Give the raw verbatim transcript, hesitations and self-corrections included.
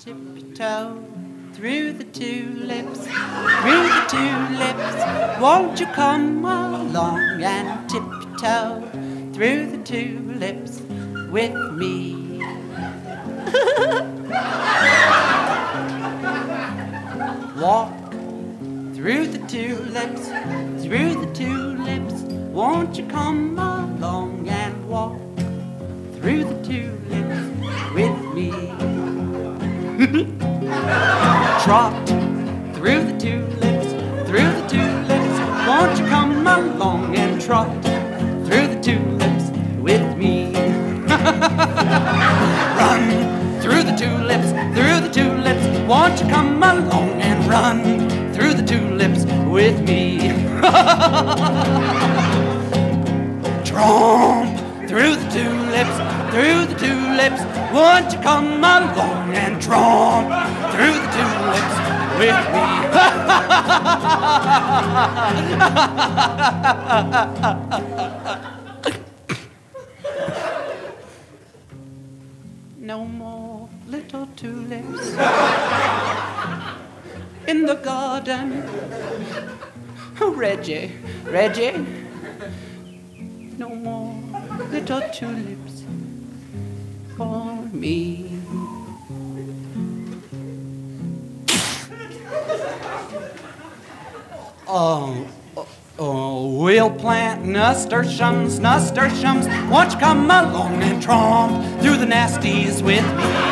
tiptoe through the tulips, through the tulips. Won't you come along and tiptoe through the tulips with me? Walk through the tulips, through the tulips. Won't you come along and walk through the tulips with me? Trot through the tulips, through the tulips. Won't you come along and trot through the tulips with me? Run through the tulips, through the tulips. Won't you come along and run through the tulips with me? Tromp through the tulips, through the tulips. Won't you come along and tromp through the tulips with me? No more little tulips in the garden. Oh, Reggie, Reggie, no more little tulips for me. Oh, oh, oh, we'll plant nasturtiums, nasturtiums. Won't you come along and tromp through the nasties with me?